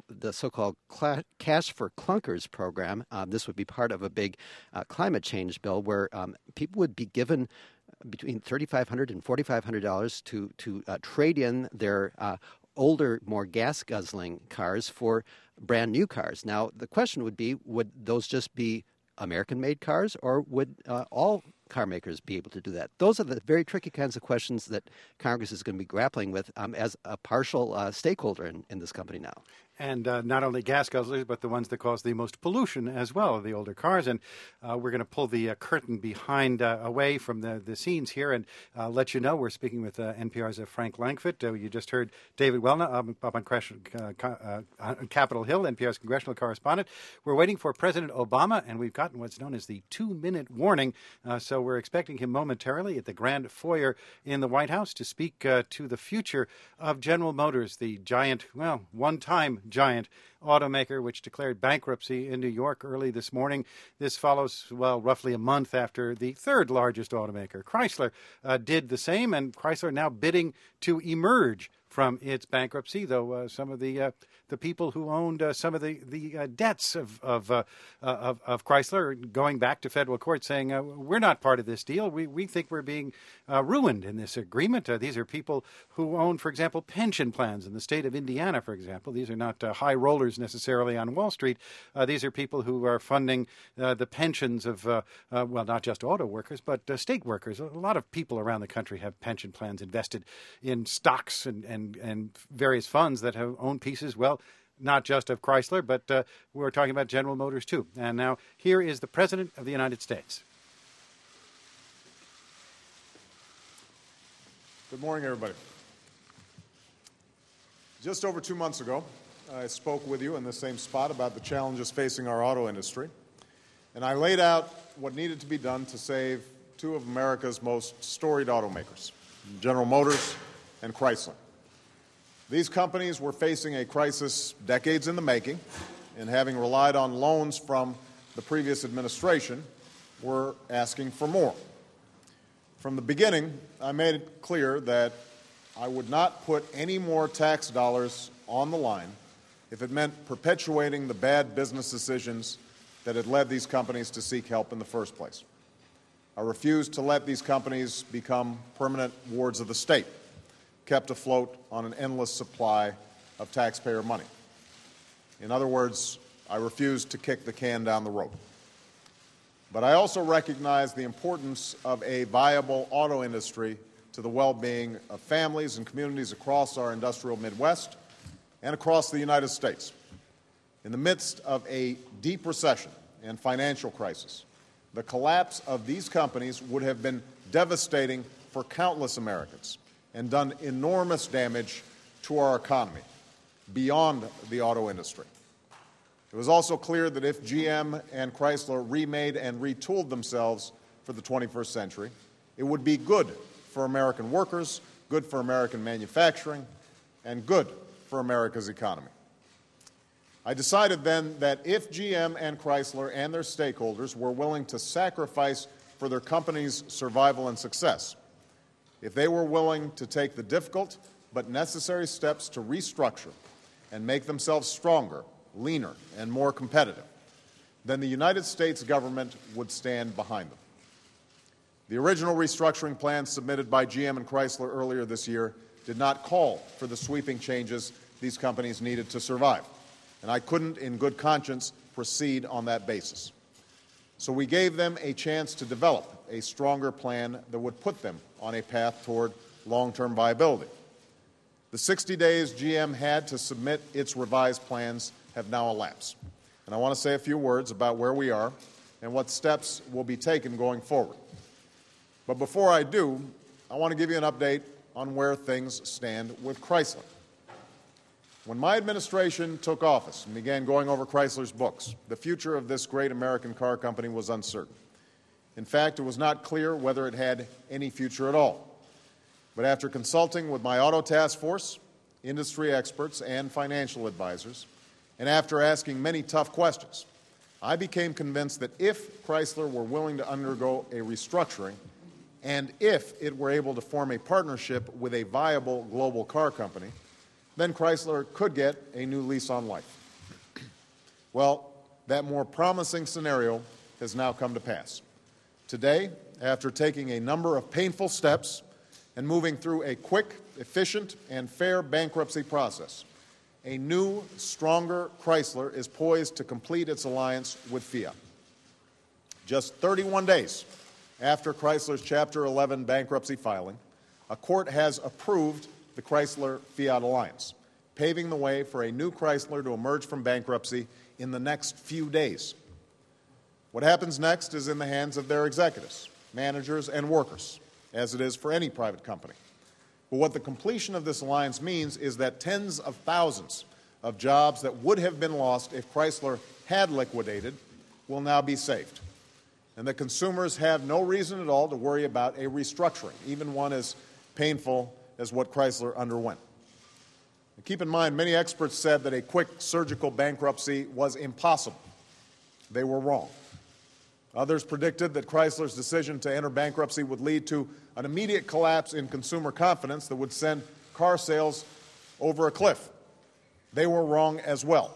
so-called Cash for Clunkers program. This would be part of a big climate change bill where people would be given between $3,500 and $4,500 to trade in their older, more gas-guzzling cars for brand new cars. Now, the question would be, would those just be American-made cars, or would all car makers be able to do that? Those are the very tricky kinds of questions that Congress is going to be grappling with as a partial stakeholder in this company now. And not only gas guzzlers, but the ones that cause the most pollution as well, the older cars. And we're going to pull the curtain behind, away from the scenes here and let you know we're speaking with NPR's Frank Langfitt. You just heard David Welna up on Capitol Hill, NPR's congressional correspondent. We're waiting for President Obama, and we've gotten what's known as the 2-minute warning. So we're expecting him momentarily at the Grand Foyer in the White House to speak to the future of General Motors, the giant, one-time giant automaker which declared bankruptcy in New York early this morning. This follows, roughly a month after the third largest automaker, Chrysler, did the same, and Chrysler now bidding to emerge from its bankruptcy, though some of the people who owned some of the debts of Chrysler going back to federal court saying, we're not part of this deal. We think we're being ruined in this agreement. These are people who own, for example, pension plans in the state of Indiana, for example. These are not high rollers necessarily on Wall Street. These are people who are funding the pensions of, not just auto workers, but state workers. A lot of people around the country have pension plans invested in stocks and various funds that have owned pieces, not just of Chrysler, but we're talking about General Motors too. And now here is the President of the United States. Good morning, everybody. Just over 2 months ago, I spoke with you in the same spot about the challenges facing our auto industry, and I laid out what needed to be done to save two of America's most storied automakers, General Motors and Chrysler. These companies were facing a crisis decades in the making, and having relied on loans from the previous administration, were asking for more. From the beginning, I made it clear that I would not put any more tax dollars on the line if it meant perpetuating the bad business decisions that had led these companies to seek help in the first place. I refused to let these companies become permanent wards of the state, kept afloat on an endless supply of taxpayer money. In other words, I refused to kick the can down the road. But I also recognize the importance of a viable auto industry to the well-being of families and communities across our industrial Midwest and across the United States. In the midst of a deep recession and financial crisis, the collapse of these companies would have been devastating for countless Americans and done enormous damage to our economy beyond the auto industry. It was also clear that if GM and Chrysler remade and retooled themselves for the 21st century, it would be good for American workers, good for American manufacturing, and good for America's economy. I decided then that if GM and Chrysler and their stakeholders were willing to sacrifice for their company's survival and success, if they were willing to take the difficult but necessary steps to restructure and make themselves stronger, leaner, and more competitive, then the United States government would stand behind them. The original restructuring plan submitted by GM and Chrysler earlier this year did not call for the sweeping changes these companies needed to survive, and I couldn't in good conscience proceed on that basis. So we gave them a chance to develop a stronger plan that would put them on a path toward long-term viability. The 60 days GM had to submit its revised plans have now elapsed, and I want to say a few words about where we are and what steps will be taken going forward. But before I do, I want to give you an update on where things stand with Chrysler. When my administration took office and began going over Chrysler's books, the future of this great American car company was uncertain. In fact, it was not clear whether it had any future at all. But after consulting with my auto task force, industry experts, and financial advisors, and after asking many tough questions, I became convinced that if Chrysler were willing to undergo a restructuring, and if it were able to form a partnership with a viable global car company, then Chrysler could get a new lease on life. Well, that more promising scenario has now come to pass. Today, after taking a number of painful steps and moving through a quick, efficient, and fair bankruptcy process, a new, stronger Chrysler is poised to complete its alliance with Fiat. Just 31 days after Chrysler's Chapter 11 bankruptcy filing, a court has approved the Chrysler-Fiat alliance, paving the way for a new Chrysler to emerge from bankruptcy in the next few days. What happens next is in the hands of their executives, managers, and workers, as it is for any private company. But what the completion of this alliance means is that tens of thousands of jobs that would have been lost if Chrysler had liquidated will now be saved, and that consumers have no reason at all to worry about a restructuring, even one as painful as what Chrysler underwent. And keep in mind, many experts said that a quick surgical bankruptcy was impossible. They were wrong. Others predicted that Chrysler's decision to enter bankruptcy would lead to an immediate collapse in consumer confidence that would send car sales over a cliff. They were wrong as well.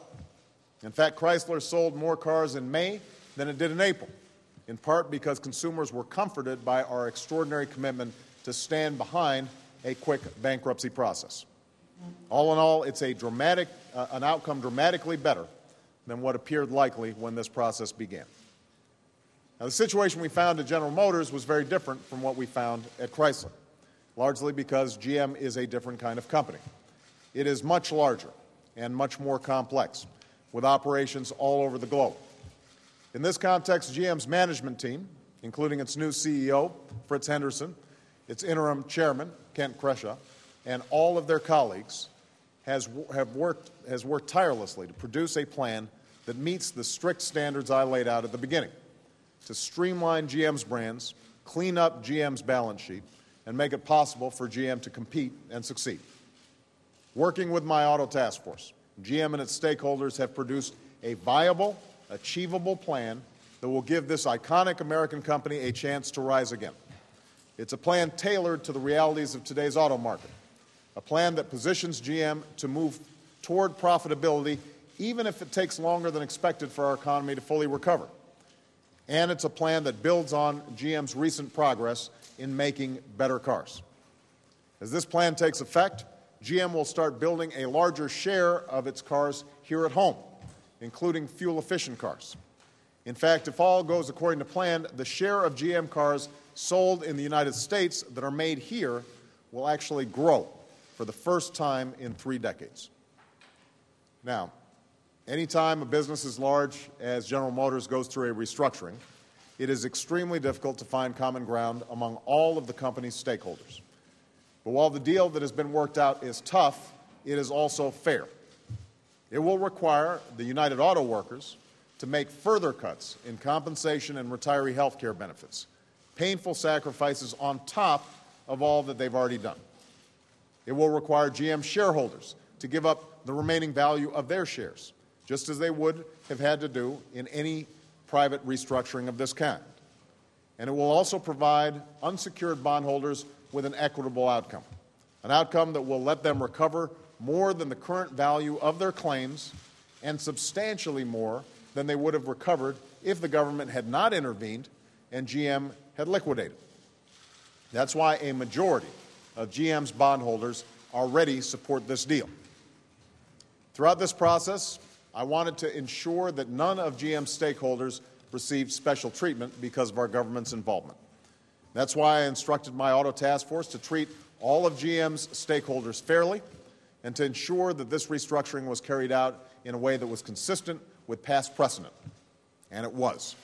In fact, Chrysler sold more cars in May than it did in April, in part because consumers were comforted by our extraordinary commitment to stand behind a quick bankruptcy process. All in all, it's an outcome dramatically better than what appeared likely when this process began. Now, the situation we found at General Motors was very different from what we found at Chrysler, largely because GM is a different kind of company. It is much larger and much more complex, with operations all over the globe. In this context, GM's management team, including its new CEO, Fritz Henderson, its interim chairman, Kent Kresha, and all of their colleagues, has worked tirelessly to produce a plan that meets the strict standards I laid out at the beginning, to streamline GM's brands, clean up GM's balance sheet, and make it possible for GM to compete and succeed. Working with my auto task force, GM and its stakeholders have produced a viable, achievable plan that will give this iconic American company a chance to rise again. It's a plan tailored to the realities of today's auto market, a plan that positions GM to move toward profitability even if it takes longer than expected for our economy to fully recover. And it's a plan that builds on GM's recent progress in making better cars. As this plan takes effect, GM will start building a larger share of its cars here at home, including fuel-efficient cars. In fact, if all goes according to plan, the share of GM cars sold in the United States that are made here will actually grow for the first time in 3 decades. Now, anytime a business as large as General Motors goes through a restructuring, it is extremely difficult to find common ground among all of the company's stakeholders. But while the deal that has been worked out is tough, it is also fair. It will require the United Auto Workers to make further cuts in compensation and retiree health care benefits, painful sacrifices on top of all that they've already done. It will require GM shareholders to give up the remaining value of their shares, just as they would have had to do in any private restructuring of this kind. And it will also provide unsecured bondholders with an equitable outcome, an outcome that will let them recover more than the current value of their claims and substantially more than they would have recovered if the government had not intervened and GM had liquidated. That's why a majority of GM's bondholders already support this deal. Throughout this process, I wanted to ensure that none of GM's stakeholders received special treatment because of our government's involvement. That's why I instructed my auto task force to treat all of GM's stakeholders fairly and to ensure that this restructuring was carried out in a way that was consistent with past precedent. And it was.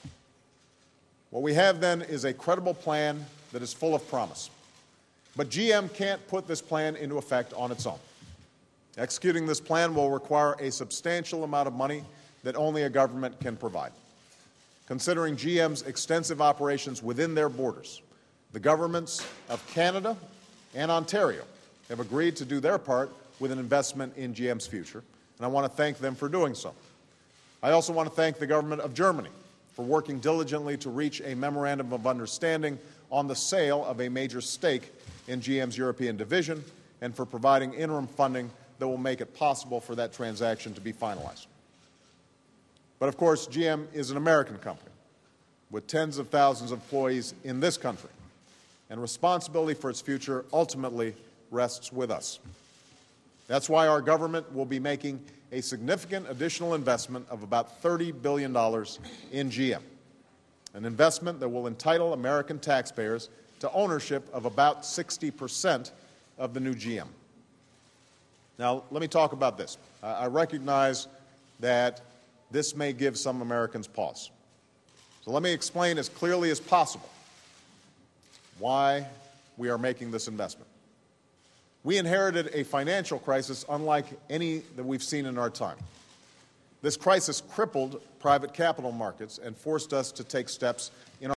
What we have then is a credible plan that is full of promise. But GM can't put this plan into effect on its own. Executing this plan will require a substantial amount of money that only a government can provide. Considering GM's extensive operations within their borders, the governments of Canada and Ontario have agreed to do their part with an investment in GM's future, and I want to thank them for doing so. I also want to thank the government of Germany for working diligently to reach a memorandum of understanding on the sale of a major stake in GM's European division and for providing interim funding that will make it possible for that transaction to be finalized. But of course, GM is an American company with tens of thousands of employees in this country, and responsibility for its future ultimately rests with us. That's why our government will be making a significant additional investment of about $30 billion in GM, an investment that will entitle American taxpayers to ownership of about 60% of the new GM. Now, let me talk about this. I recognize that this may give some Americans pause. So let me explain as clearly as possible why we are making this investment. We inherited a financial crisis unlike any that we've seen in our time. This crisis crippled private capital markets and forced us to take steps